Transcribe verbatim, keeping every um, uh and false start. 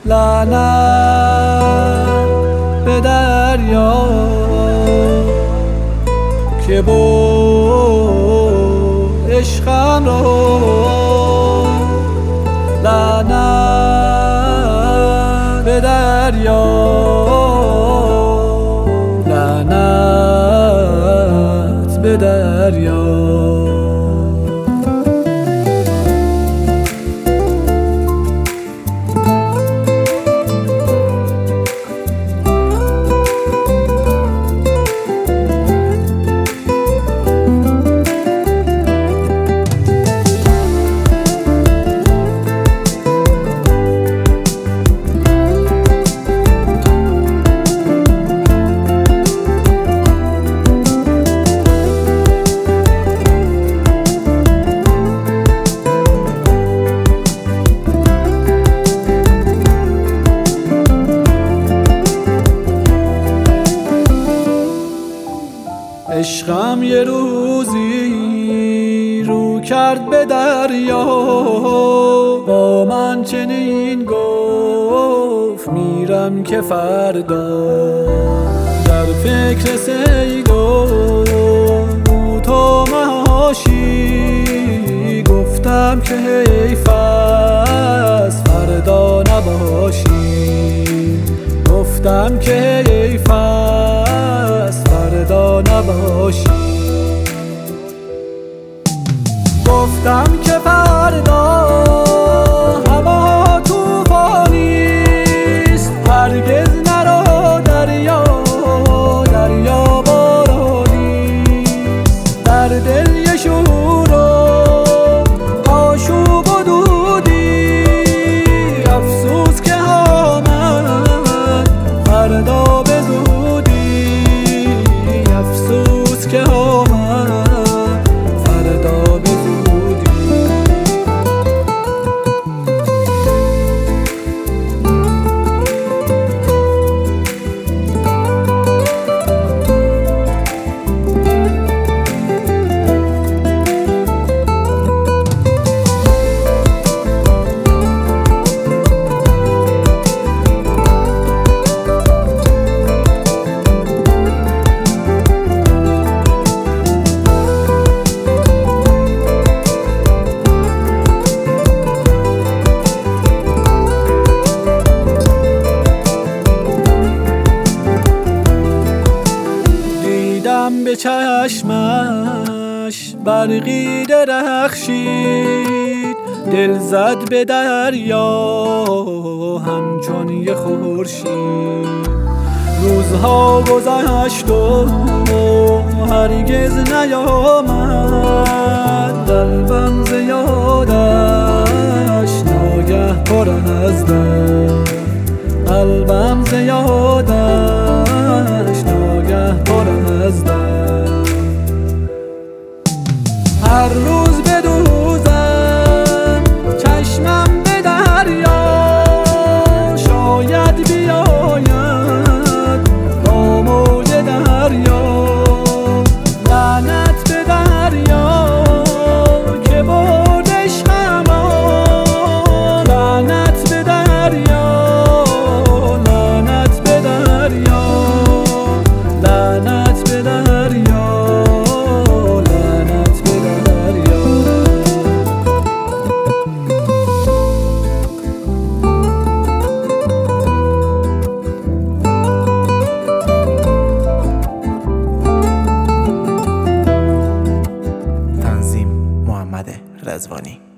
لعنت به دریا که برد عشقم را، لعنت به دریا، لعنت به دریا. عشقم یه روزی رو کرد به دریا، با من چنین گفت میرم که فردا در فکر سید و تو مهاشی. گفتم که حیف است فردا نباشی، گفتم که حیف است فردا نباشی. گفتم که فردا هوا طوفانیست، هرگز نرو دریا، دریا بارانیست. در دل یه شور و آشوب و دودی، افسوس که آمد فردا به زودی، افسوس که آمد فردا به زودی. به چشمش برقی درخشید، دل زد به دریا همچون یه خورشید. روزها گذشت و هرگز نیامد، قلبم ز یادش ناگه پر از درد، قلبم ز یادش ناگه پر از درد. هر روز بدوزم چشمم به دریا، شاید بیاید با موج دریا. لعنت به دریا که برد عشقم را، لعنت به دریا، لعنت به دریا، لعنت به دریا. رضوانی.